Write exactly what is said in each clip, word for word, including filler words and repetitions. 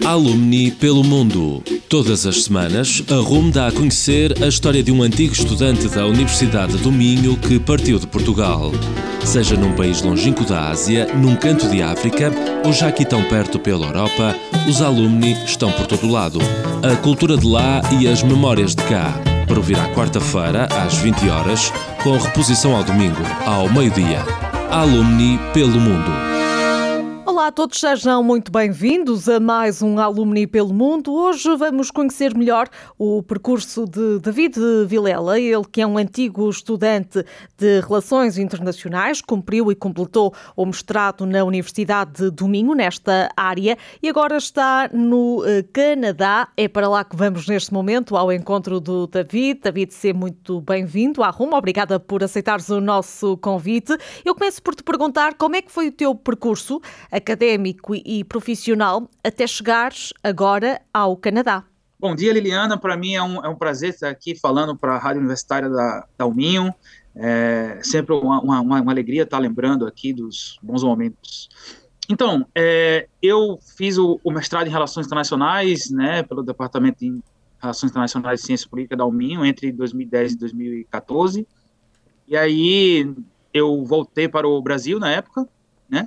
Alumni pelo mundo. Todas as semanas, a R U M dá a conhecer a história de um antigo estudante da Universidade do Minho que partiu de Portugal. Seja num país longínquo da Ásia, num canto de África ou já aqui tão perto pela Europa, os alumni estão por todo lado. A cultura de lá e as memórias de cá. Para ouvir à quarta-feira, às vinte horas, com reposição ao domingo, ao meio-dia. Alumni pelo mundo. Olá a todos, sejam muito bem-vindos a mais um Alumni pelo Mundo. Hoje vamos conhecer melhor o percurso de David Vilela, ele que é um antigo estudante de Relações Internacionais, cumpriu e completou o mestrado na Universidade do Minho, nesta área, e agora está no Canadá. É para lá que vamos neste momento, ao encontro do David. David, seja muito bem-vindo à R U M, obrigada por aceitares o nosso convite. Eu começo por te perguntar como é que foi o teu percurso académico e profissional até chegares agora ao Canadá. Bom dia, Liliana. Para mim é um, é um prazer estar aqui falando para a Rádio Universitária da, da U Minho. É sempre uma, uma, uma alegria estar lembrando aqui dos bons momentos. Então, é, eu fiz o, o mestrado em Relações Internacionais, né, pelo Departamento de Relações Internacionais e Ciência Política da U Minho entre dois mil e dez e dois mil e catorze. E aí eu voltei para o Brasil na época, né?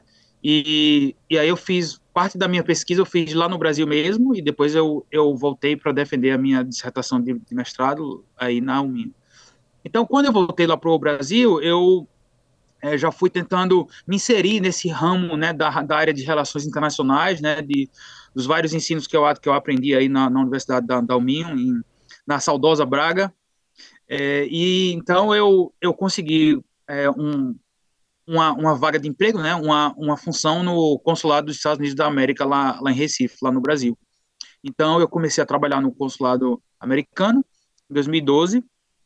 E, e aí eu fiz, parte da minha pesquisa eu fiz lá no Brasil mesmo, e depois eu, eu voltei para defender a minha dissertação de, de mestrado aí na U Minho. Então, quando eu voltei lá para o Brasil, eu é, já fui tentando me inserir nesse ramo, né, da, da área de relações internacionais, né, de, dos vários ensinos que eu, que eu aprendi aí na, na Universidade da, da U Minho, em, na saudosa Braga. É, e então eu, eu consegui é, um... Uma, uma vaga de emprego, né, uma, uma função no consulado dos Estados Unidos da América, lá, lá em Recife, lá no Brasil. Então, eu comecei a trabalhar no consulado americano em dois mil e doze.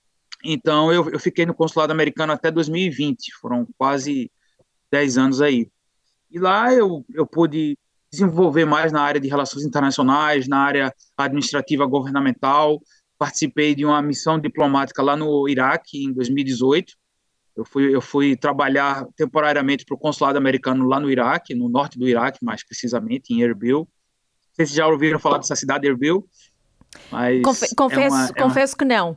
Então, eu, eu fiquei no consulado americano até dois mil e vinte, foram quase dez anos aí. E lá eu, eu pude desenvolver mais na área de relações internacionais, na área administrativa governamental. Participei de uma missão diplomática lá no Iraque, em dois mil e dezoito. Eu fui, eu fui trabalhar temporariamente para o consulado americano lá no Iraque, no norte do Iraque, mais precisamente, em Erbil. Não sei se já ouviram falar dessa cidade, Erbil. Mas Confe- confesso é uma, é confesso uma, que não.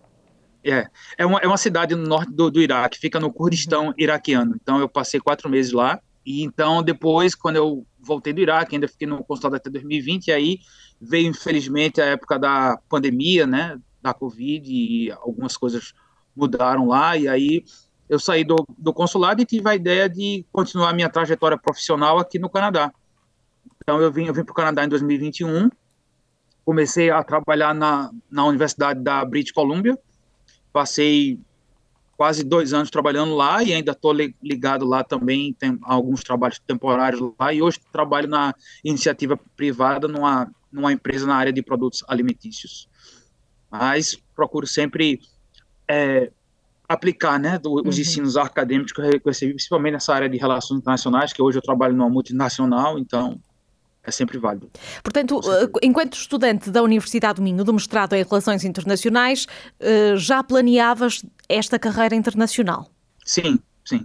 É, é uma, é uma cidade no norte do, do Iraque, fica no Kurdistão iraquiano. Então, eu passei quatro meses lá. E então, depois, quando eu voltei do Iraque, ainda fiquei no consulado até dois mil e vinte, e aí veio, infelizmente, a época da pandemia, né, da Covid, e algumas coisas mudaram lá, e aí eu saí do, do consulado e tive a ideia de continuar a minha trajetória profissional aqui no Canadá. Então eu vim, eu vim para o Canadá em dois mil e vinte e um, comecei a trabalhar na, na Universidade da British Columbia, passei quase dois anos trabalhando lá e ainda estou ligado lá também, tem alguns trabalhos temporários lá, e hoje trabalho na iniciativa privada numa, numa empresa na área de produtos alimentícios. Mas procuro sempre É, aplicar, né, do, os Uhum. ensinos acadêmicos que eu recebi, principalmente nessa área de relações internacionais, que hoje eu trabalho numa multinacional, então é sempre válido. Portanto, enquanto estudante da Universidade do Minho, do mestrado em Relações Internacionais, já planeavas esta carreira internacional? Sim, sim.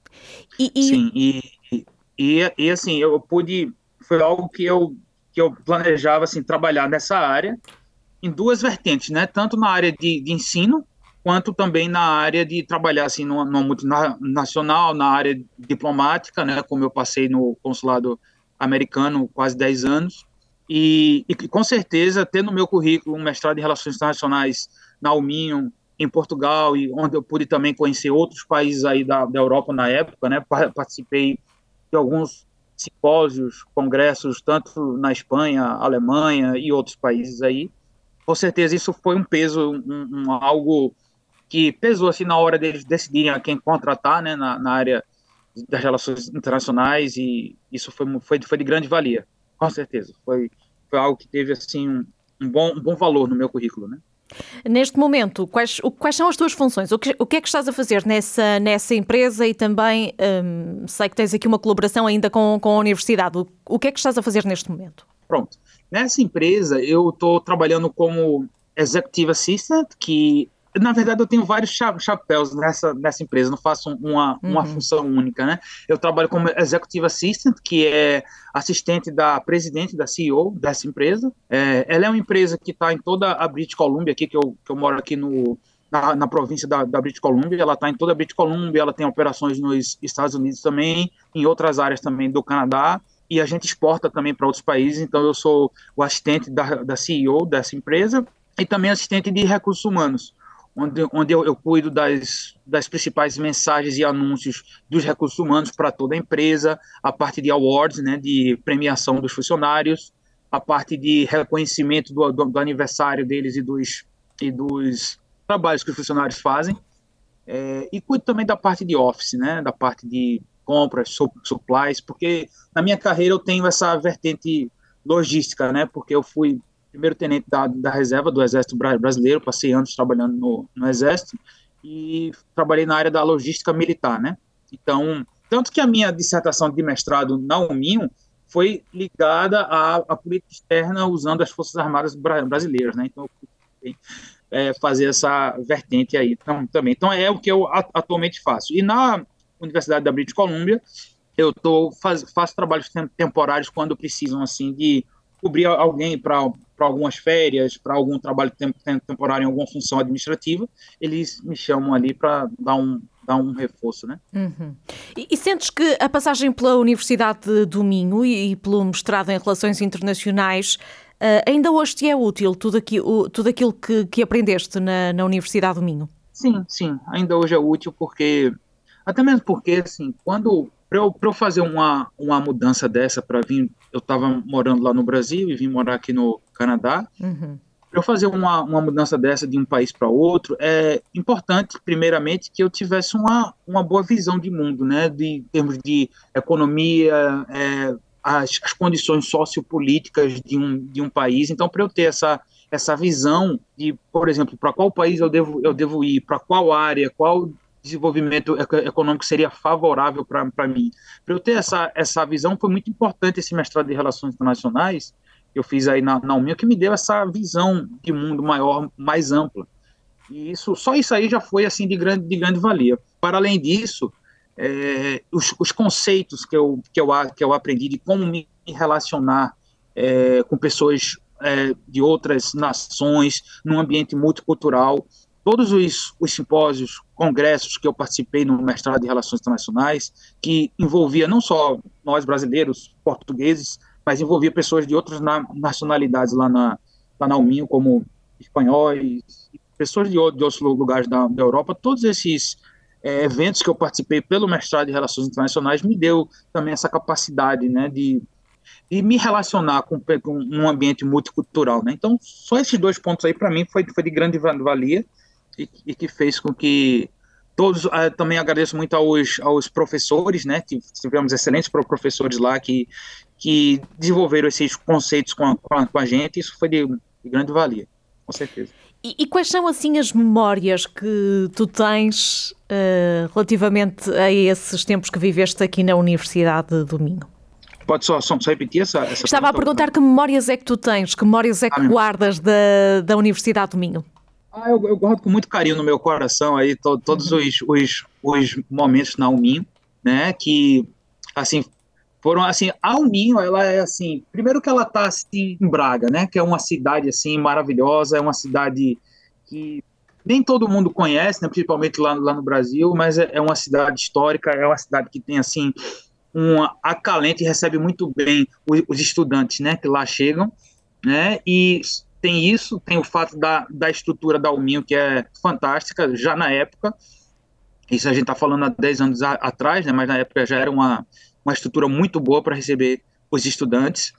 E, e... Sim, e, e, e assim, eu pude, foi algo que eu, que eu planejava, assim, trabalhar nessa área, em duas vertentes, né, tanto na área de, de ensino, quanto também na área de trabalhar assim numa, numa multinacional, na área diplomática, né, como eu passei no consulado americano quase dez anos, e, e com certeza ter no meu currículo um mestrado em Relações Internacionais na U Minho, em Portugal, e onde eu pude também conhecer outros países aí da, da Europa na época, né, participei de alguns simpósios, congressos, tanto na Espanha, Alemanha e outros países aí. Com certeza isso foi um peso, um, um, algo que pesou assim na hora deles decidirem a quem contratar, né, na, na área das relações internacionais, e isso foi, foi, foi de grande valia, com certeza. Foi, foi algo que teve assim um, um, bom, um bom valor no meu currículo, né? Neste momento, quais, quais são as tuas funções? O que, o que é que estás a fazer nessa, nessa empresa? E também hum, sei que tens aqui uma colaboração ainda com, com a universidade. O, o que é que estás a fazer neste momento? Pronto. Nessa empresa, eu estou trabalhando como Executive Assistant, que na verdade, eu tenho vários cha- chapéus nessa, nessa empresa, não faço uma, uma Uhum. função única, né? Eu trabalho como Executive Assistant, que é assistente da presidente, da C E O dessa empresa. É, ela é uma empresa que está em toda a British Columbia, aqui, que eu, que eu moro aqui no, na, na província da, da British Columbia. Ela está em toda a British Columbia, ela tem operações nos Estados Unidos também, em outras áreas também do Canadá, e a gente exporta também para outros países. Então, eu sou o assistente da, da C E O dessa empresa e também assistente de recursos humanos, onde, onde eu, eu cuido das, das principais mensagens e anúncios dos recursos humanos para toda a empresa, a parte de awards, né, de premiação dos funcionários, a parte de reconhecimento do, do, do aniversário deles e dos, e dos trabalhos que os funcionários fazem, é, e cuido também da parte de office, né, da parte de compras, supplies, porque na minha carreira eu tenho essa vertente logística, né, porque eu fui primeiro tenente da, da reserva do Exército Brasileiro, passei anos trabalhando no, no Exército e trabalhei na área da logística militar, né? Então, tanto que a minha dissertação de mestrado na UMINHO foi ligada à, à política externa usando as Forças Armadas brasileiras, né? Então, eu fui é, fazer essa vertente aí então, também. Então, é o que eu atualmente faço. E na Universidade da British Columbia, eu tô, faz, faço trabalhos temporários quando precisam, assim, de cobrir alguém para algumas férias, para algum trabalho temporário em alguma função administrativa, eles me chamam ali para dar um, dar um reforço, né? Uhum. E, e sentes que a passagem pela Universidade do Minho e, e pelo mestrado em Relações Internacionais uh, ainda hoje te é útil, tudo, aqui, o, tudo aquilo que, que aprendeste na, na Universidade do Minho? Sim, sim, ainda hoje é útil porque, até mesmo porque, assim, quando para eu, eu fazer uma, uma mudança dessa para vir, eu estava morando lá no Brasil e vim morar aqui no Canadá. Uhum. Para eu fazer uma, uma mudança dessa de um país para outro, é importante, primeiramente, que eu tivesse uma, uma boa visão de mundo, né, de em termos de economia, é, as, as condições sociopolíticas de um, de um país. Então, para eu ter essa, essa visão de, por exemplo, para qual país eu devo, eu devo ir, para qual área, qual desenvolvimento econômico seria favorável para mim. Para eu ter essa, essa visão, foi muito importante esse mestrado de Relações Internacionais que eu fiz aí na, na UMINHO, que me deu essa visão de mundo maior, mais ampla. E isso, só isso aí já foi assim de grande, de grande valia. Para além disso, é, os, os conceitos que eu, que, eu, que eu aprendi de como me relacionar é, com pessoas é, de outras nações, num ambiente multicultural, todos os, os simpósios, congressos que eu participei no mestrado de Relações Internacionais, que envolvia não só nós brasileiros, portugueses, mas envolvia pessoas de outras na, nacionalidades lá na, lá na UMINHO, como espanhóis, pessoas de, de outros lugares da, da Europa. Todos esses é, eventos que eu participei pelo mestrado de Relações Internacionais me deu também essa capacidade, né, de, de me relacionar com, com um ambiente multicultural, né? Então, só esses dois pontos aí, para mim, foi, foi de grande valia e, e que fez com que todos, uh, também agradeço muito aos, aos professores, né? Tivemos excelentes professores lá que, que desenvolveram esses conceitos com a, com a, com a gente. Isso foi de, de grande valia, com certeza. E, e quais são, assim, as memórias que tu tens uh, relativamente a esses tempos que viveste aqui na Universidade do Minho? Pode só, só, só repetir essa, essa Estava pergunta, a perguntar que memórias é que tu tens, que memórias é que ah, guardas da, da Universidade do Minho? Ah, eu, eu guardo com muito carinho no meu coração aí to, todos uhum. os, os, os momentos na UMINHO, né, que, assim, foram, assim, a UMINHO, ela é, assim, primeiro que ela está, assim, em Braga, né, que é uma cidade, assim, maravilhosa, é uma cidade que nem todo mundo conhece, né, principalmente lá, lá no Brasil, mas é, é uma cidade histórica, é uma cidade que tem, assim, um acalento e recebe muito bem os, os estudantes, né, que lá chegam, né, e tem isso, tem o fato da, da estrutura da UMINHO, que é fantástica, já na época, isso a gente está falando há dez anos a, atrás, né, mas na época já era uma, uma estrutura muito boa para receber os estudantes,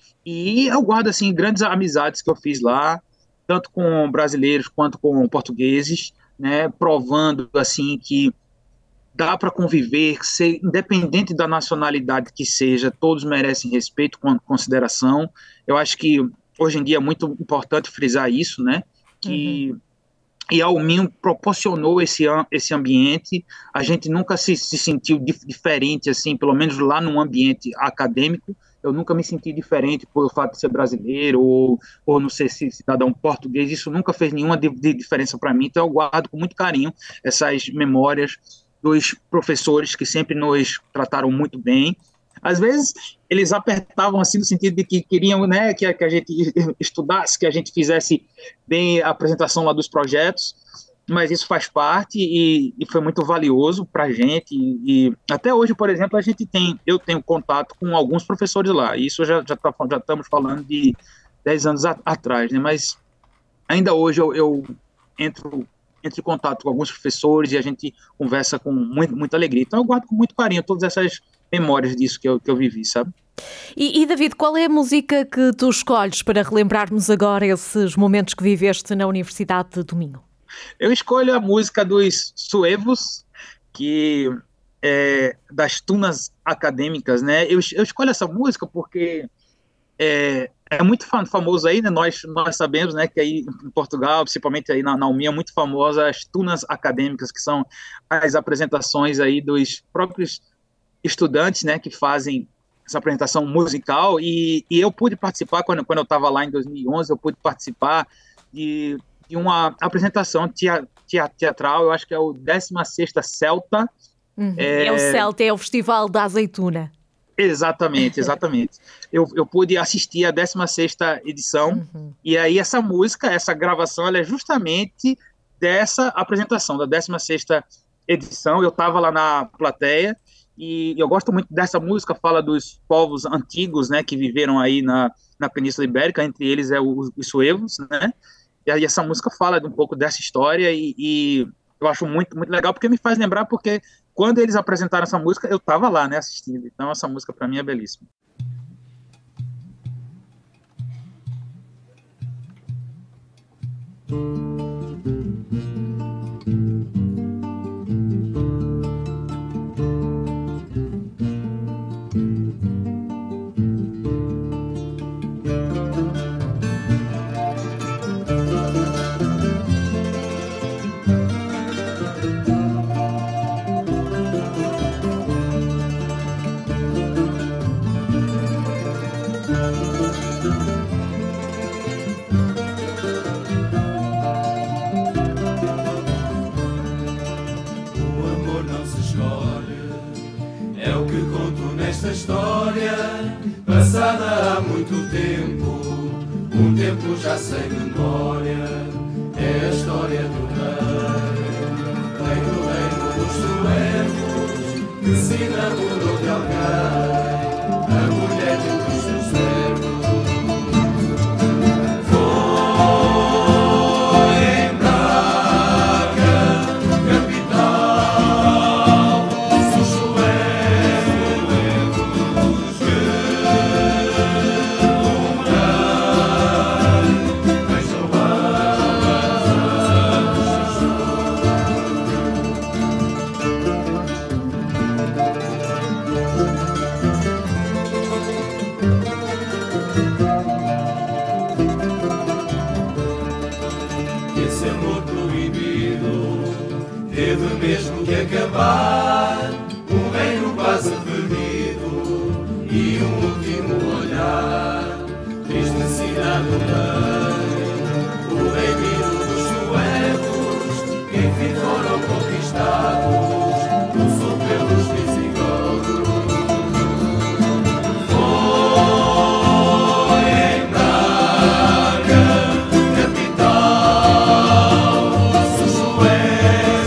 e eu guardo, assim, grandes amizades que eu fiz lá, tanto com brasileiros quanto com portugueses, né, provando, assim, que dá para conviver, ser, independente da nacionalidade que seja, todos merecem respeito, consideração. Eu acho que hoje em dia é muito importante frisar isso, né? Que, uhum. E a UMINHO proporcionou esse, esse ambiente, a gente nunca se, se sentiu dif, diferente, assim, pelo menos lá no ambiente acadêmico, eu nunca me senti diferente por fato de ser brasileiro ou, ou não ser cidadão português, isso nunca fez nenhuma de, de diferença para mim, então eu guardo com muito carinho essas memórias dos professores que sempre nos trataram muito bem. Às vezes eles apertavam assim no sentido de que queriam, né, que, que a gente estudasse, que a gente fizesse bem a apresentação lá dos projetos, mas isso faz parte e, e foi muito valioso para a gente, e, e até hoje, por exemplo, a gente tem, eu tenho contato com alguns professores lá, e isso já, já, tá, já estamos falando de dez anos a, atrás, né, mas ainda hoje eu, eu entro, entro em contato com alguns professores e a gente conversa com muito, muita alegria, então eu guardo com muito carinho todas essas memórias disso que eu, que eu vivi, sabe? E, e David, qual é a música que tu escolhes para relembrarmos agora esses momentos que viveste na Universidade de Minho? Eu escolho a música dos Suevos, que é das tunas acadêmicas, né? Eu, eu escolho essa música porque é, é muito famoso aí, né? Nós, nós sabemos, né, que aí em Portugal, principalmente aí na, na U M I, é muito famosa as tunas acadêmicas, que são as apresentações aí dos próprios estudantes, né, que fazem essa apresentação musical, e, e eu pude participar, quando, quando eu estava lá em dois mil e onze, eu pude participar de, de uma apresentação tea, tea, teatral, eu acho que é o décima sexta Celta. Uhum. É, é o Celta, é o Festival da Azeitona. Exatamente, exatamente. eu, eu pude assistir a décima sexta edição, uhum. E aí essa música, essa gravação, ela é justamente dessa apresentação, da décima sexta edição, eu estava lá na plateia, e eu gosto muito dessa música, fala dos povos antigos, né, que viveram aí na, na Península Ibérica, entre eles é os, os suevos, né, e aí essa música fala um pouco dessa história, e, e eu acho muito, muito legal, porque me faz lembrar, porque quando eles apresentaram essa música, eu estava lá, né, assistindo, então essa música para mim é belíssima. Esta história, passada há muito tempo, um tempo já sem memória, é a história do rei, rei do reino dos suevos, que se enamorou de alguém, a mulher de um dos seus servos. Mesmo que acabar, um reino quase perdido e um último olhar, triste cidade do rei, o reino dos suevos, que enfim foram conquistados, no sul pelos visigodos. Foi em Braga, capital dos suevos,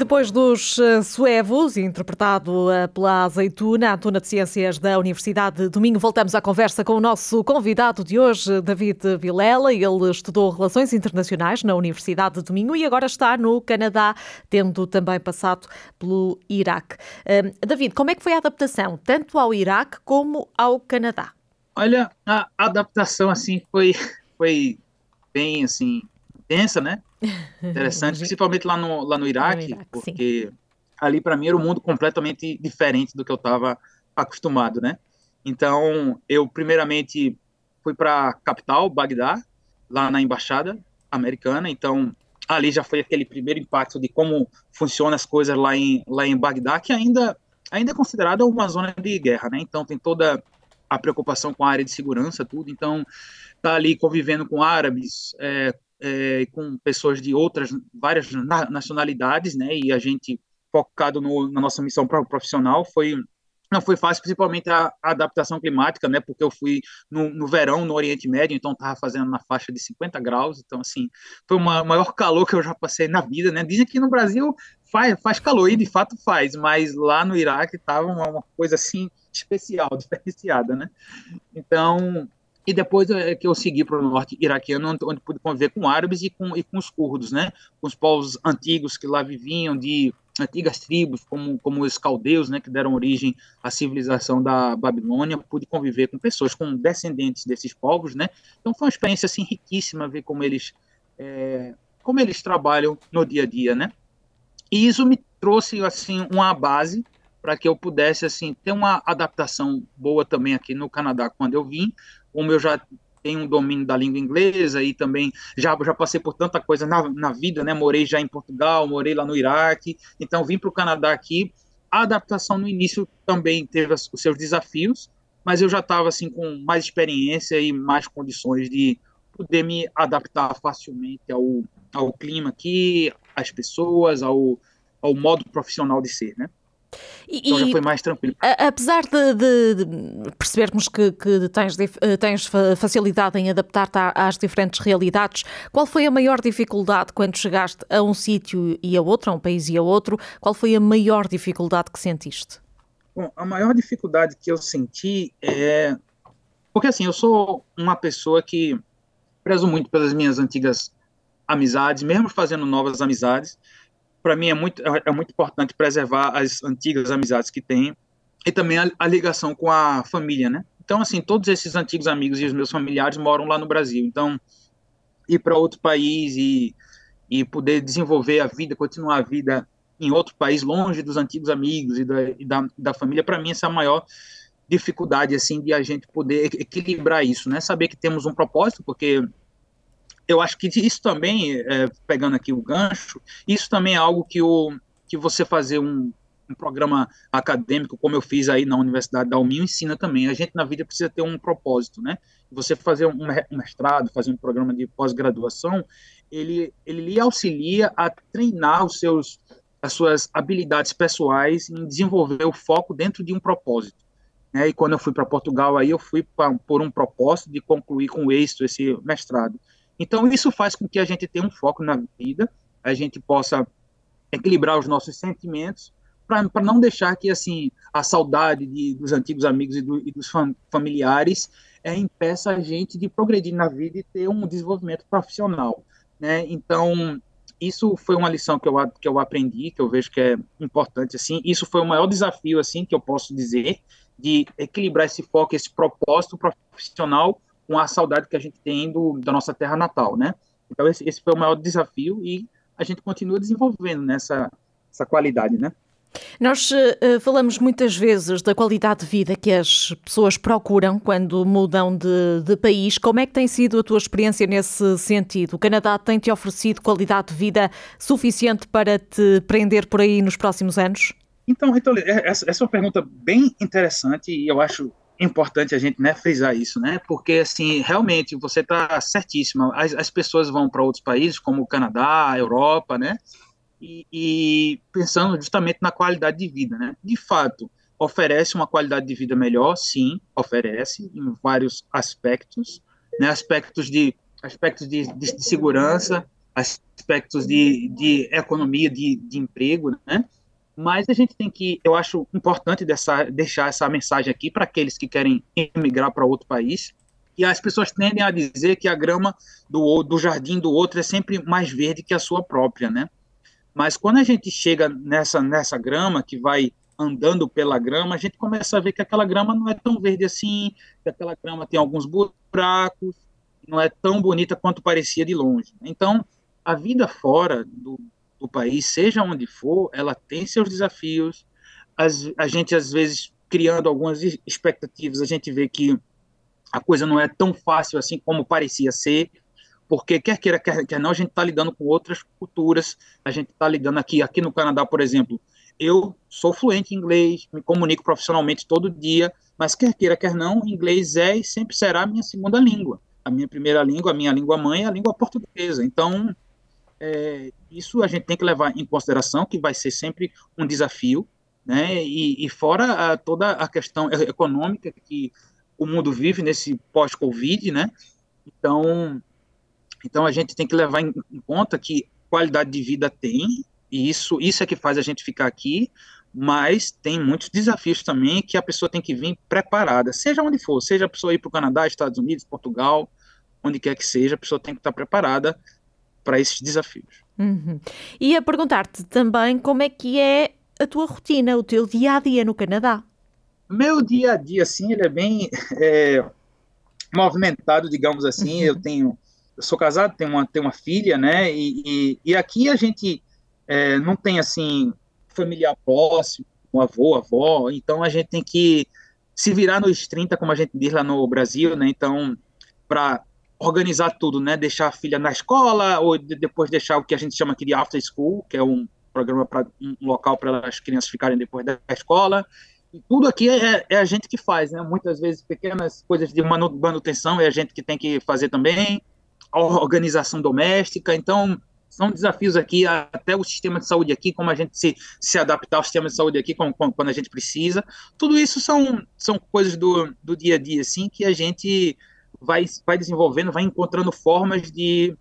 depois dos uh, suevos, interpretado uh, pela Azeituna, a Tuna de Ciências da Universidade do Minho, voltamos à conversa com o nosso convidado de hoje, David Vilela. Ele estudou Relações Internacionais na Universidade do Minho e agora está no Canadá, tendo também passado pelo Iraque. Uh, David, como é que foi a adaptação, tanto ao Iraque como ao Canadá? Olha, a adaptação assim foi, foi bem assim, intensa, né? Interessante, principalmente lá no, lá no Iraque, no Iraque porque sim. Ali para mim era um mundo completamente diferente do que eu estava acostumado, né? Então, eu primeiramente fui para a capital, Bagdá, lá na embaixada americana. Então, ali já foi aquele primeiro impacto de como funcionam as coisas lá em, lá em Bagdá, que ainda, ainda é considerada uma zona de guerra, né? Então, tem toda a preocupação com a área de segurança, tudo. Então, tá ali convivendo com árabes, é, É, com pessoas de outras, várias na, nacionalidades, né, e a gente focado no, na nossa missão profissional, foi, não foi fácil, principalmente a, a adaptação climática, né, porque eu fui no, no verão no Oriente Médio, então estava fazendo na faixa de cinquenta graus, então, assim, foi o maior calor que eu já passei na vida, né, dizem que no Brasil faz, faz calor, e de fato faz, mas lá no Iraque estava uma, uma coisa, assim, especial, diferenciada, né, então... E depois é que eu segui para o norte iraquiano, onde, onde pude conviver com árabes e com, e com os curdos, né? Com os povos antigos que lá viviam, de antigas tribos, como, como os caldeus, né? Que deram origem à civilização da Babilônia. Pude conviver com pessoas, com descendentes desses povos, né? Então foi uma experiência assim, riquíssima ver como eles, é, como eles trabalham no dia a dia, né? E isso me trouxe assim, uma base para que eu pudesse assim, ter uma adaptação boa também aqui no Canadá quando eu vim. Como eu já tenho um domínio da língua inglesa e também já, já passei por tanta coisa na, na vida, né? Morei já em Portugal, morei lá no Iraque, então vim para o Canadá aqui. A adaptação no início também teve os seus desafios, mas eu já estava assim, com mais experiência e mais condições de poder me adaptar facilmente ao, ao clima aqui, às pessoas, ao, ao modo profissional de ser, né? Então já foi mais tranquilo. A, apesar de, de, de percebermos que, que tens, tens facilidade em adaptar-te às diferentes realidades, qual foi a maior dificuldade quando chegaste a um sítio e a outro, a um país e a outro? Qual foi a maior dificuldade que sentiste? Bom, a maior dificuldade que eu senti é... Porque assim, eu sou uma pessoa que prezo muito pelas minhas antigas amizades, mesmo fazendo novas amizades. Para mim é muito, é muito importante preservar as antigas amizades que tem e também a, a ligação com a família, né? Então, assim, todos esses antigos amigos e os meus familiares moram lá no Brasil. Então, ir para outro país e, e poder desenvolver a vida, continuar a vida em outro país, longe dos antigos amigos e da, e da, da família, para mim essa é a maior dificuldade, assim, de a gente poder equilibrar isso, né? Saber que temos um propósito, porque... Eu acho que isso também, é, pegando aqui o gancho, isso também é algo que, o, que você fazer um, um programa acadêmico, como eu fiz aí na Universidade da Uminho, ensina também. A gente na vida precisa ter um propósito, né? Você fazer um mestrado, fazer um programa de pós-graduação, ele, ele lhe auxilia a treinar os seus, as suas habilidades pessoais em desenvolver o foco dentro de um propósito. Né? E quando eu fui para Portugal, aí eu fui pra, por um propósito de concluir com êxito esse mestrado. Então, isso faz com que a gente tenha um foco na vida, a gente possa equilibrar os nossos sentimentos, para não deixar que assim a saudade de, dos antigos amigos e, do, e dos fam, familiares é, impeça a gente de progredir na vida e ter um desenvolvimento profissional. Né? Então, isso foi uma lição que eu, que eu aprendi, que eu vejo que é importante. Assim. Isso foi o maior desafio assim, que eu posso dizer, de equilibrar esse foco, esse propósito profissional com a saudade que a gente tem do, da nossa terra natal, né? Então, esse, esse foi o maior desafio e a gente continua desenvolvendo nessa essa qualidade, né? Nós uh, falamos muitas vezes da qualidade de vida que as pessoas procuram quando mudam de, de país. Como é que tem sido a tua experiência nesse sentido? O Canadá tem-te oferecido qualidade de vida suficiente para te prender por aí nos próximos anos? Então, então essa, essa é uma pergunta bem interessante e eu acho importante a gente, né, frisar isso, né, porque assim, realmente você está certíssima, as, as pessoas vão para outros países como o Canadá, a Europa, né, e, e pensando justamente na qualidade de vida, né, de fato, oferece uma qualidade de vida melhor, sim, oferece, em vários aspectos, né, aspectos de, aspectos de, de, de segurança, aspectos de, de economia, de, de emprego, né? Mas a gente tem que, eu acho importante dessa, deixar essa mensagem aqui para aqueles que querem emigrar para outro país, e as pessoas tendem a dizer que a grama do, do jardim do outro é sempre mais verde que a sua própria, né? Mas quando a gente chega nessa, nessa grama, que vai andando pela grama, a gente começa a ver que aquela grama não é tão verde assim, que aquela grama tem alguns buracos, não é tão bonita quanto parecia de longe. Então, a vida fora do, do país, seja onde for, ela tem seus desafios. As, a gente, às vezes, criando algumas expectativas, a gente vê que a coisa não é tão fácil assim como parecia ser, porque quer queira, quer, quer não, a gente está lidando com outras culturas, a gente está lidando aqui, aqui no Canadá, por exemplo, eu sou fluente em inglês, me comunico profissionalmente todo dia, mas quer queira, quer não, inglês é e sempre será a minha segunda língua. A minha primeira língua, a minha língua mãe é a língua portuguesa. Então, é, isso a gente tem que levar em consideração, que vai ser sempre um desafio, né? E, e fora a, toda a questão econômica que o mundo vive nesse pós-Covid, né? Então, então, a gente tem que levar em conta que qualidade de vida tem, e isso, isso é que faz a gente ficar aqui, mas tem muitos desafios também que a pessoa tem que vir preparada, seja onde for, seja a pessoa ir para o Canadá, Estados Unidos, Portugal, onde quer que seja, a pessoa tem que estar preparada para esses desafios. Uhum. E a perguntar-te também como é que é a tua rotina, o teu dia-a-dia no Canadá? Meu dia a dia, assim, ele é bem é, movimentado, digamos assim. Uhum. Eu tenho, eu sou casado, tenho uma, tenho uma filha, né? E, e, e aqui a gente é, não tem assim familiar próximo, um avô, avó. Então a gente tem que se virar nos trinta, como a gente diz lá no Brasil, né? Então, para organizar tudo, né? Deixar a filha na escola ou de, depois deixar o que a gente chama aqui de after school, que é um programa para um local para as crianças ficarem depois da escola. E tudo aqui é, é a gente que faz, né? Muitas vezes pequenas coisas de manutenção é a gente que tem que fazer também, a organização doméstica. Então, são desafios aqui, até o sistema de saúde aqui, como a gente se, se adaptar ao sistema de saúde aqui como, como, quando a gente precisa. Tudo isso são, são coisas do, do dia a dia, assim, que a gente vai, vai desenvolvendo, vai encontrando formas de,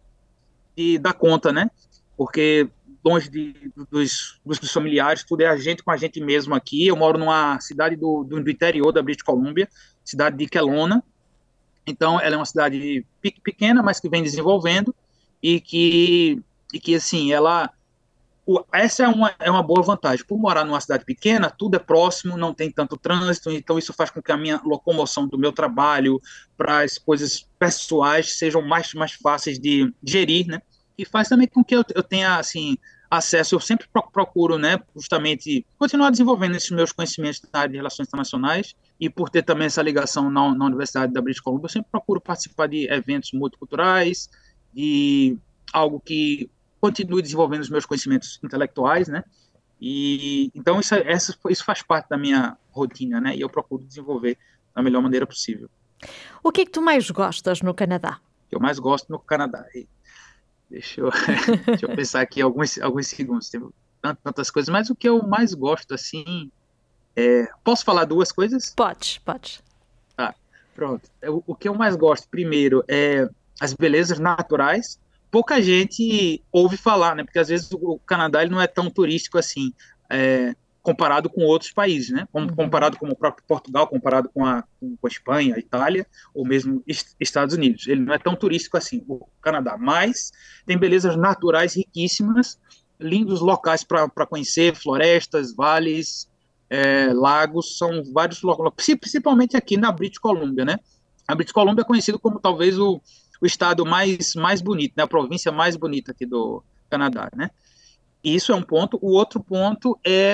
de dar conta, né? Porque longe de, dos, dos familiares, tudo é a gente com a gente mesmo aqui. Eu moro numa cidade do, do, do interior da British Columbia, cidade de Kelowna. Então, ela é uma cidade pequena, mas que vem desenvolvendo e que, e que assim, ela... O, essa é uma, é uma boa vantagem. Por morar numa cidade pequena, tudo é próximo, não tem tanto trânsito, então isso faz com que a minha locomoção do meu trabalho para as coisas pessoais sejam mais, mais fáceis de gerir, né? E faz também com que eu, eu tenha, assim, acesso, eu sempre procuro, né, justamente continuar desenvolvendo esses meus conhecimentos na área de relações internacionais, e por ter também essa ligação na, na Universidade da British Columbia, eu sempre procuro participar de eventos multiculturais, de algo que continue desenvolvendo os meus conhecimentos intelectuais, né, e então isso, essa, isso faz parte da minha rotina, né, e eu procuro desenvolver da melhor maneira possível. O que é que tu mais gostas no Canadá? O que eu mais gosto no Canadá... Deixa eu, deixa eu pensar aqui alguns, alguns segundos. Tem tantas coisas, mas o que eu mais gosto, assim, é... Posso falar duas coisas? Podes, podes. Tá, pronto. O, o que eu mais gosto, primeiro, é as belezas naturais. Pouca gente ouve falar, né? Porque, às vezes, o Canadá ele não é tão turístico assim, é, comparado com outros países, né? Como, uhum. Comparado com o próprio Portugal, comparado com a, com a Espanha, a Itália, ou mesmo Estados Unidos. Ele não é tão turístico assim, o Canadá, mas tem belezas naturais riquíssimas, lindos locais para conhecer, florestas, vales, é, lagos, são vários locais, principalmente aqui na British Columbia, né? A British Columbia é conhecido como talvez o, o estado mais, mais bonito, né? A província mais bonita aqui do Canadá, né? Isso é um ponto. O outro ponto é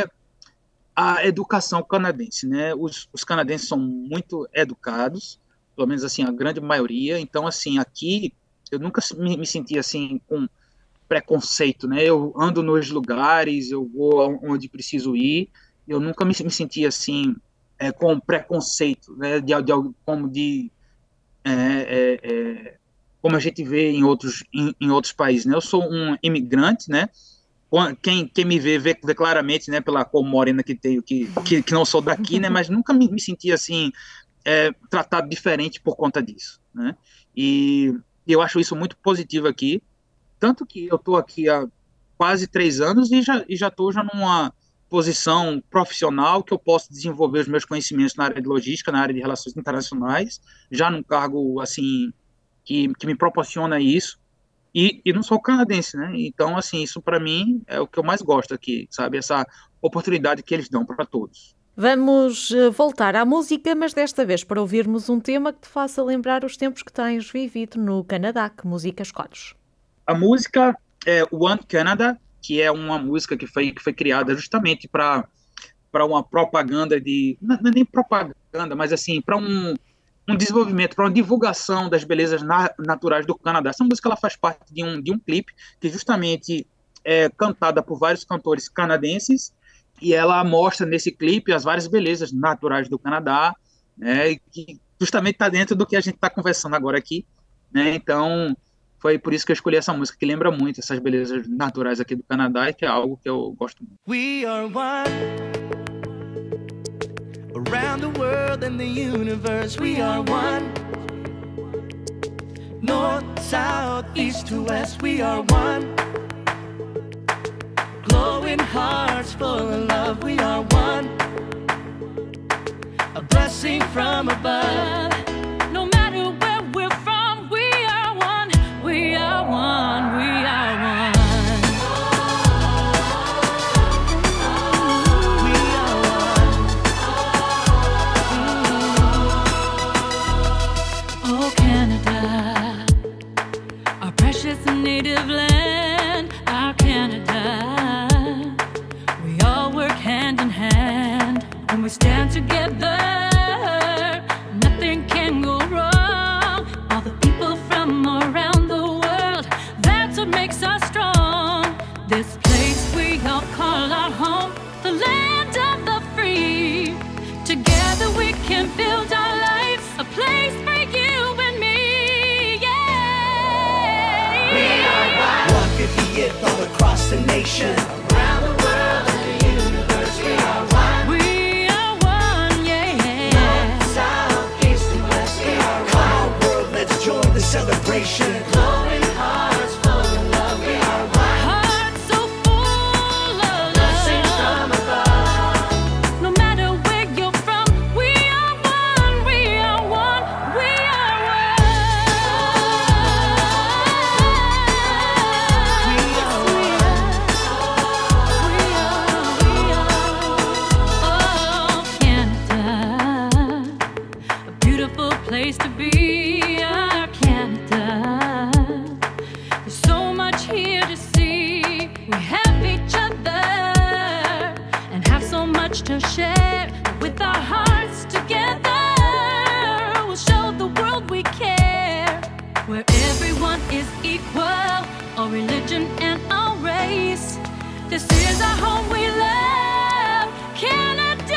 a educação canadense, né? Os, os canadenses são muito educados, pelo menos assim a grande maioria. Então, assim, aqui eu nunca me, me senti assim com preconceito, né? Eu ando nos lugares, eu vou onde preciso ir, eu nunca me, me senti assim é, com preconceito, né? De, de como de é, é, é, como a gente vê em outros em, em outros países, né? Eu sou um imigrante, né? Quem, quem me vê, vê, vê claramente, né, pela cor morena que tenho, que, que, que não sou daqui, né, mas nunca me, me senti assim, é, tratado diferente por conta disso, né, e eu acho isso muito positivo aqui, tanto que eu estou aqui há quase três anos e já e já estou já numa posição profissional que eu posso desenvolver os meus conhecimentos na área de logística, na área de relações internacionais, já num cargo assim que, que me proporciona isso. E, e não sou canadense, né? Então, assim, isso para mim é o que eu mais gosto aqui, sabe? Essa oportunidade que eles dão para todos. Vamos voltar à música, mas desta vez para ouvirmos um tema que te faça lembrar os tempos que tens vivido no Canadá. Que música escolhes? A música é One Canada, que é uma música que foi, que foi criada justamente para para uma propaganda de... Não, não é nem propaganda, mas assim, para um, um desenvolvimento, para uma divulgação das belezas na, naturais do Canadá. Essa música ela faz parte de um, de um clipe que justamente é cantada por vários cantores canadenses, e ela mostra nesse clipe as várias belezas naturais do Canadá, né, que justamente está dentro do que a gente está conversando agora aqui, né? Então, foi por isso que eu escolhi essa música, que lembra muito essas belezas naturais aqui do Canadá, e que é algo que eu gosto muito. We are one, around the world and the universe, we are one, north, south, east to west, we are one, glowing hearts full of love, we are one, a blessing from above. No matter where we're from, we are one, we are one, we are one. We are one. Oh, Canada, our precious native land, our Canada. We all work hand in hand when we stand together. Nothing can go wrong. All the people from around the world, that's what makes us strong. This place we all call our home, the land of the free. Together we can build our lives, a place for you and me. Yeah. We are one. one fiftieth all across the nation, around the world and the universe. We are one. We are one, yeah. North, south, east and west. We are one. Come on, world, let's join the celebration. Glowing hearts full of love. We are one. Hearts so full of blessings from above. No matter where you're from, we are one. We are one. We are one. We are one. We are. We are. Oh, Canada, a beautiful place to be. Our Canada. There's so much here to see. We have each other and have so much to share. With our hearts together, we'll show the world we care. Where everyone is equal, all religion and all race. This is our home we love. Canada's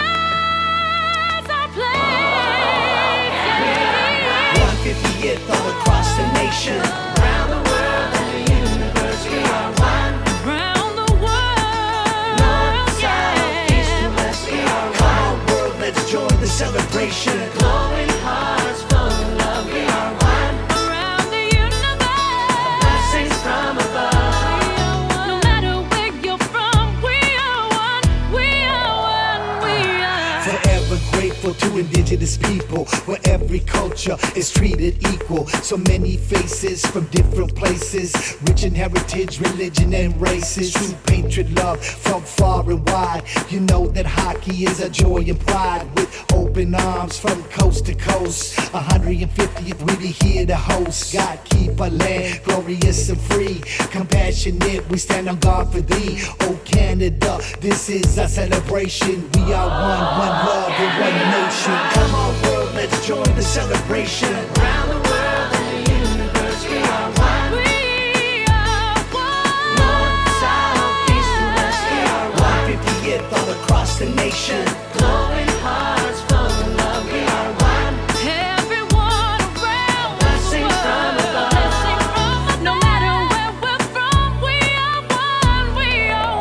our place. Yeah. one fiftieth all across the nation, around the world and the universe. We are one. Around the world, north, south, east and west. We are one. Come on, world, let's join the celebration. Glowing hearts full of love. We are one. Around the universe, blessings from above. We are one. No matter where you're from, we are one. We are one. We are. Forever grateful to indigenous people, where every culture is treated equal. So many faces from different places, rich in heritage, religion, and races. True patriot love from far and wide. You know that hockey is a joy and pride, with open arms from coast to coast. one hundred fiftieth we be here to host. God keep our land glorious and free. Compassionate, we stand on guard for thee. Oh Canada, this is our celebration. We are one, one love and one nation. Come on world, let's join the celebration. Around the world and the universe, we are one. We are one. North, south, east and west, we are one. fiftieth all across the nation, glowing hearts full of love. We are one. Everyone around the Blessing world, from above. blessing from above. No matter where we're from, we are one. We are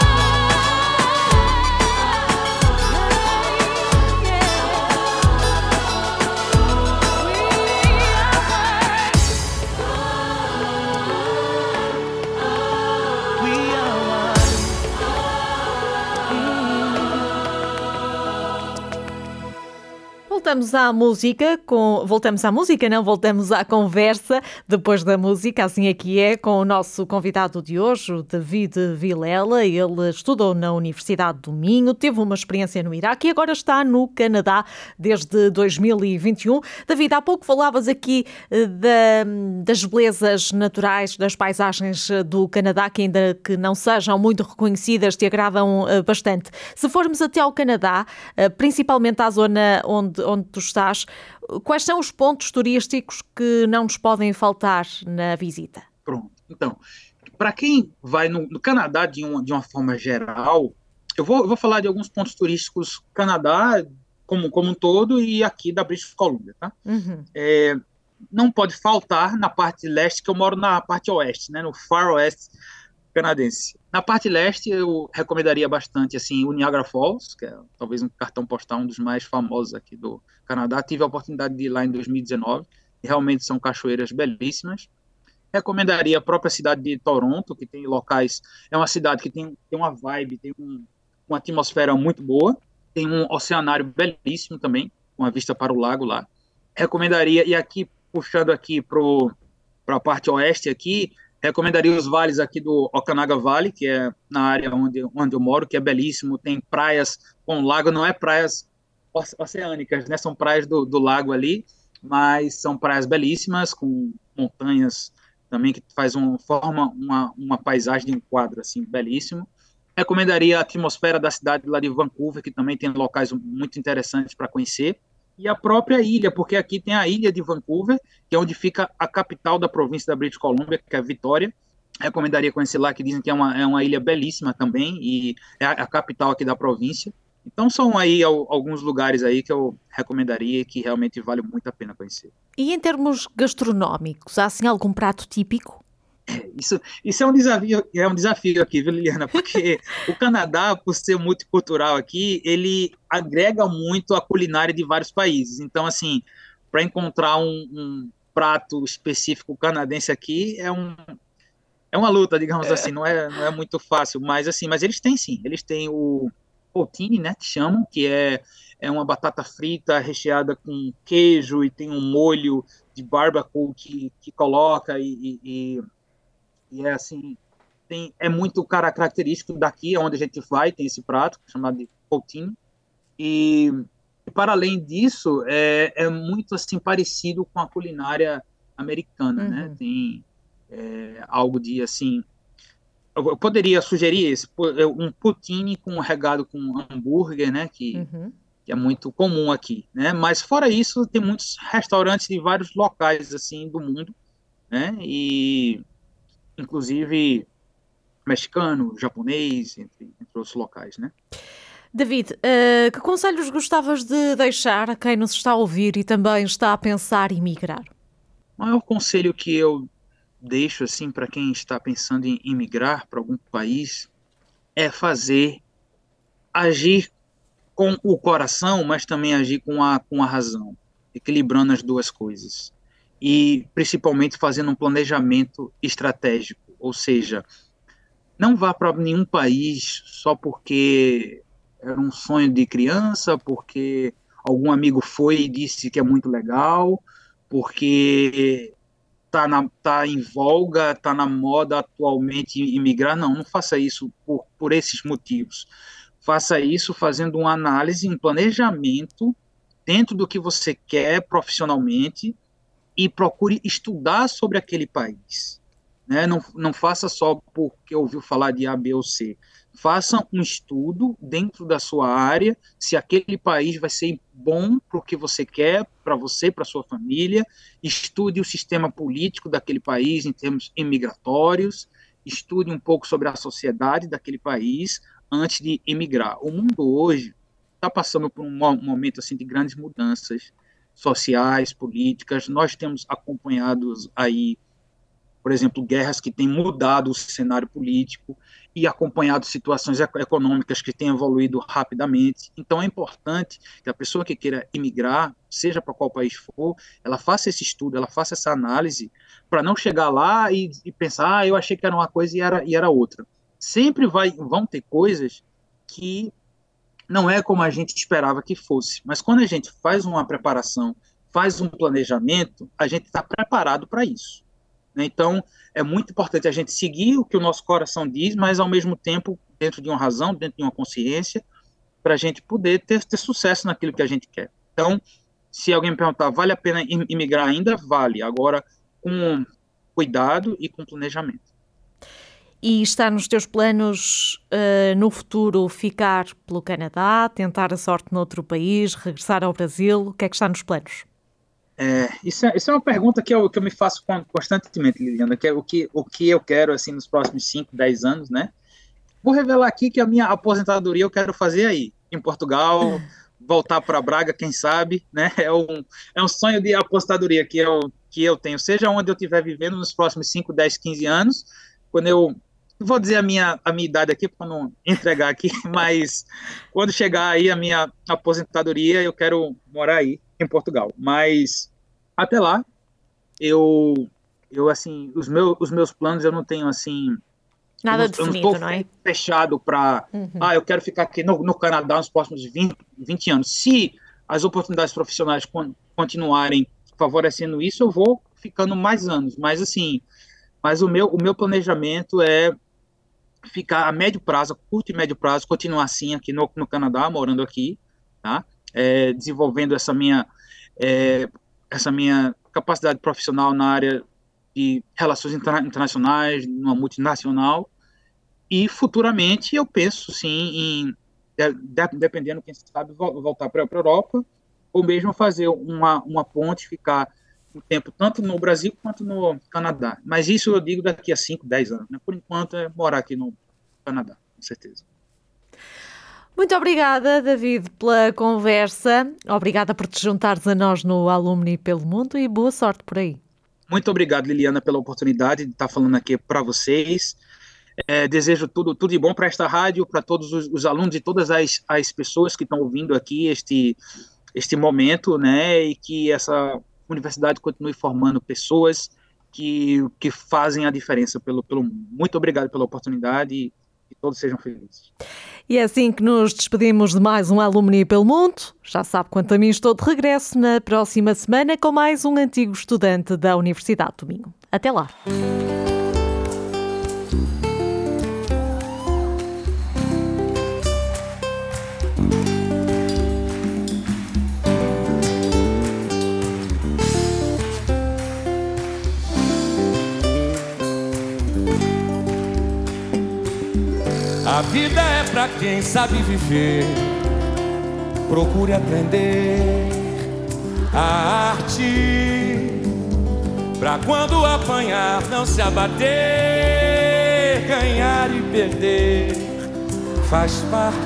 one. voltamos à música, com... voltamos à música, não, voltamos à conversa depois da música, assim aqui é, com o nosso convidado de hoje, o David Vilela. Ele estudou na Universidade do Minho, teve uma experiência no Iraque e agora está no Canadá desde dois mil e vinte e um. David, há pouco falavas aqui da, das belezas naturais, das paisagens do Canadá, que ainda que não sejam muito reconhecidas, te agradam bastante. Se formos até ao Canadá, principalmente à zona onde, onde tu estás, quais são os pontos turísticos que não nos podem faltar na visita? Pronto. Então, para quem vai no, no Canadá de uma, de uma forma geral, eu vou, eu vou falar de alguns pontos turísticos Canadá como, como um todo e aqui da British Columbia, tá? Uhum. É, não pode faltar na parte leste, que eu moro na parte oeste, né, no Far Oeste canadense. Na parte leste, eu recomendaria bastante assim, o Niagara Falls, que é talvez um cartão postal, um dos mais famosos aqui do Canadá. Tive a oportunidade de ir lá em dois mil e dezenove, e realmente são cachoeiras belíssimas. Recomendaria a própria cidade de Toronto, que tem locais... É uma cidade que tem, tem uma vibe, tem um, uma atmosfera muito boa, tem um oceanário belíssimo também, com a vista para o lago lá. Recomendaria, e aqui, puxando aqui para a parte oeste aqui, recomendaria os vales aqui do Okanagan Valley, que é na área onde, onde eu moro, que é belíssimo, tem praias com lago, não é praias oceânicas, né? São praias do, do lago ali, mas são praias belíssimas, com montanhas também, que faz um, forma uma, uma paisagem de um quadro assim, belíssimo. Recomendaria a atmosfera da cidade lá de Vancouver, que também tem locais muito interessantes para conhecer, e a própria ilha, porque aqui tem a ilha de Vancouver, que é onde fica a capital da província da British Columbia, que é Vitória. Recomendaria conhecer lá, que dizem que é uma, é uma ilha belíssima também, e é a, a capital aqui da província. Então são aí alguns lugares aí que eu recomendaria e que realmente vale muito a pena conhecer. E em termos gastronómicos, há assim algum prato típico? Isso, isso é um desafio, é um desafio aqui, viu, Liliana? Porque o Canadá, por ser multicultural aqui, ele agrega muito a culinária de vários países. Então, assim, para encontrar um, um prato específico canadense aqui é, um, é uma luta, digamos assim, não é, não é muito fácil, mas assim, mas eles têm sim, eles têm o poutine, né, que chamam, que é, é uma batata frita recheada com queijo e tem um molho de barbecue que, que coloca e, e E é assim, tem, é muito cara característico daqui, onde a gente vai, tem esse prato chamado de poutine. E, para além disso, é, é muito assim parecido com a culinária americana, uhum. né? Tem é, algo de assim, eu poderia sugerir esse, um poutine com regado com hambúrguer, né? Que, uhum. que é muito comum aqui, né? Mas fora isso, tem muitos restaurantes de vários locais assim do mundo, né? E inclusive mexicano, japonês, entre, entre outros locais, né? David, uh, que conselhos gostavas de deixar a quem nos está a ouvir e também está a pensar em migrar? O maior conselho que eu deixo assim para quem está pensando em, em migrar para algum país é fazer, agir com o coração, mas também agir com a, com a razão, equilibrando as duas coisas. E principalmente fazendo um planejamento estratégico, ou seja, não vá para nenhum país só porque era um sonho de criança, porque algum amigo foi e disse que é muito legal, porque está tá em voga, está na moda atualmente imigrar. Não, não faça isso por, por esses motivos. Faça isso fazendo uma análise, um planejamento dentro do que você quer profissionalmente, e procure estudar sobre aquele país. Né? Não, não faça só porque ouviu falar de A, B ou C. Faça um estudo dentro da sua área, se aquele país vai ser bom para o que você quer, para você, para sua família. Estude o sistema político daquele país em termos imigratórios. Estude um pouco sobre a sociedade daquele país antes de emigrar. O mundo hoje está passando por um momento assim, de grandes mudanças sociais, políticas. Nós temos acompanhado aí, por exemplo, guerras que têm mudado o cenário político e acompanhado situações econômicas que têm evoluído rapidamente. Então é importante que a pessoa que queira emigrar, seja para qual país for, ela faça esse estudo, ela faça essa análise, para não chegar lá e, e pensar, ah, eu achei que era uma coisa e era, e era outra. Sempre vai, vão ter coisas que não é como a gente esperava que fosse. Mas quando a gente faz uma preparação, faz um planejamento, a gente está preparado para isso. Né? Então, é muito importante a gente seguir o que o nosso coração diz, mas, ao mesmo tempo, dentro de uma razão, dentro de uma consciência, para a gente poder ter, ter sucesso naquilo que a gente quer. Então, se alguém me perguntar, vale a pena imigrar ainda? Vale. Agora, com cuidado e com planejamento. E está nos teus planos, uh, no futuro, ficar pelo Canadá, tentar a sorte noutro país, regressar ao Brasil? O que é que está nos planos? É, isso, é, isso é uma pergunta que eu, que eu me faço constantemente, Liliana, que é o que, o que eu quero assim, nos próximos cinco, dez anos, né? Vou revelar aqui que a minha aposentadoria eu quero fazer aí, em Portugal, voltar para Braga, quem sabe, né? É um, é um sonho de aposentadoria que eu, que eu tenho, seja onde eu estiver vivendo nos próximos cinco, dez, quinze anos, quando eu... Vou dizer a minha, a minha idade aqui, para não entregar aqui, mas quando chegar aí a minha aposentadoria, eu quero morar aí, em Portugal. Mas, até lá, eu, eu assim, os, meu, os meus planos, eu não tenho, assim... Nada eu não, definido, eu não, estou não é? fechado para... Uhum. Ah, eu quero ficar aqui no, no Canadá nos próximos vinte, vinte anos. Se as oportunidades profissionais con, continuarem favorecendo isso, eu vou ficando mais anos. Mas, assim, mas o meu, o meu planejamento é ficar a médio prazo, curto e médio prazo, continuar assim aqui no, no Canadá, morando aqui, tá? É, desenvolvendo essa minha, é, essa minha capacidade profissional na área de relações interna- internacionais, numa multinacional, e futuramente eu penso, sim, em, de, dependendo, quem sabe, voltar para a Europa, ou mesmo fazer uma, uma ponte, ficar um tempo tanto no Brasil quanto no Canadá. Mas isso eu digo daqui a cinco, dez anos. Né? Por enquanto é morar aqui no Canadá, com certeza. Muito obrigada, David, pela conversa. Obrigada por te juntares a nós no Alumni pelo Mundo e boa sorte por aí. Muito obrigado, Liliana, pela oportunidade de estar falando aqui para vocês. É, desejo tudo, tudo de bom para esta rádio, para todos os, os alunos e todas as, as pessoas que estão ouvindo aqui este, este momento, né? E que essa universidade continue formando pessoas que, que fazem a diferença pelo, pelo mundo. Muito obrigado pela oportunidade e, e todos sejam felizes. E é assim que nos despedimos de mais um Alumni pelo Mundo. Já sabe quanto a mim, estou de regresso na próxima semana com mais um antigo estudante da Universidade do Minho. Até lá! A vida é pra quem sabe viver. Procure aprender a arte, pra quando apanhar não se abater. Ganhar e perder faz parte.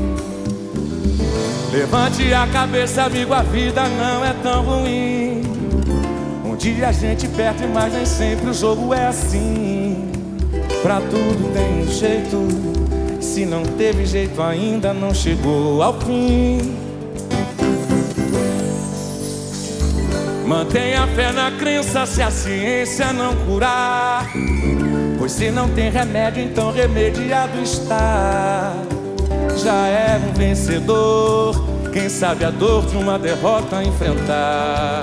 Levante a cabeça, amigo, a vida não é tão ruim. Um dia a gente perde, mas nem sempre o jogo é assim. Pra tudo tem um jeito. Se não teve jeito ainda, não chegou ao fim. Mantenha a fé na crença se a ciência não curar. Pois se não tem remédio, então remediado está. Já é um vencedor, quem sabe a dor de uma derrota enfrentar.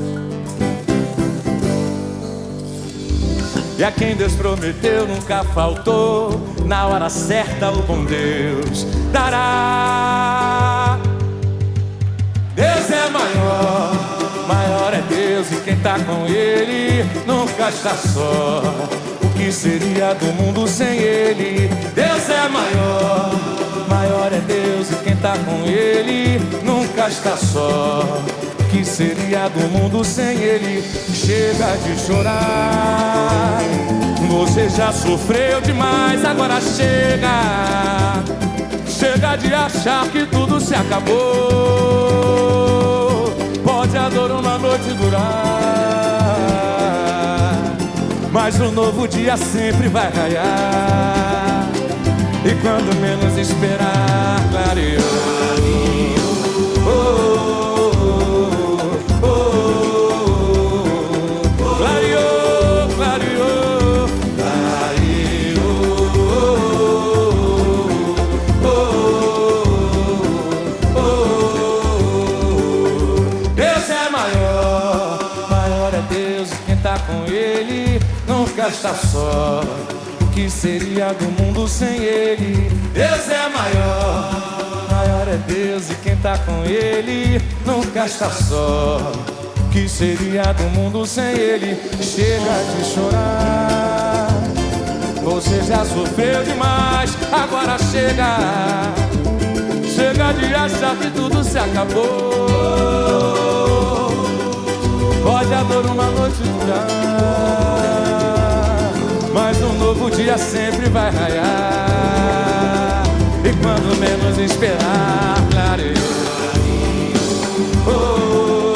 E a quem Deus prometeu nunca faltou. Na hora certa o bom Deus dará. Deus é maior, maior é Deus, e quem tá com Ele nunca está só. O que seria do mundo sem Ele? Deus é maior, maior é Deus, e quem tá com Ele nunca está só. O que seria do mundo sem Ele? Chega de chorar. Você já sofreu demais, agora chega. Chega de achar que tudo se acabou. Pode a dor uma noite durar, mas um novo dia sempre vai raiar. E quando menos esperar, clareou. Oh, com ele nunca está só. O que seria do mundo sem ele? Deus é maior, maior é Deus, e quem tá com ele nunca está só. O que seria do mundo sem ele? Chega de chorar, você já sofreu demais, agora chega. Chega de achar que tudo se acabou. Pode a dor uma noite durar, mas um novo dia sempre vai raiar. E quando menos esperar, clareou. Oh,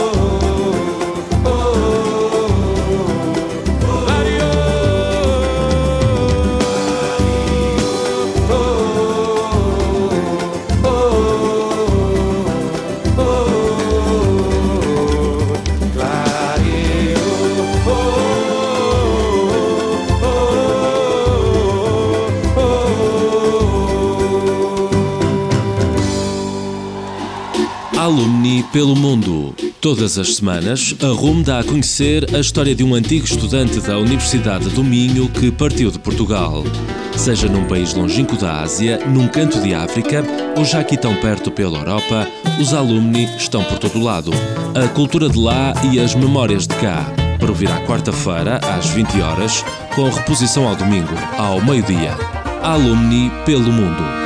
Alumni pelo mundo. Todas as semanas, a R U M dá a conhecer a história de um antigo estudante da Universidade do Minho que partiu de Portugal. Seja num país longínquo da Ásia, num canto de África ou já aqui tão perto pela Europa, os alumni estão por todo lado. A cultura de lá e as memórias de cá. Para ouvir à quarta-feira, às vinte horas, com reposição ao domingo, ao meio-dia. Alumni pelo mundo.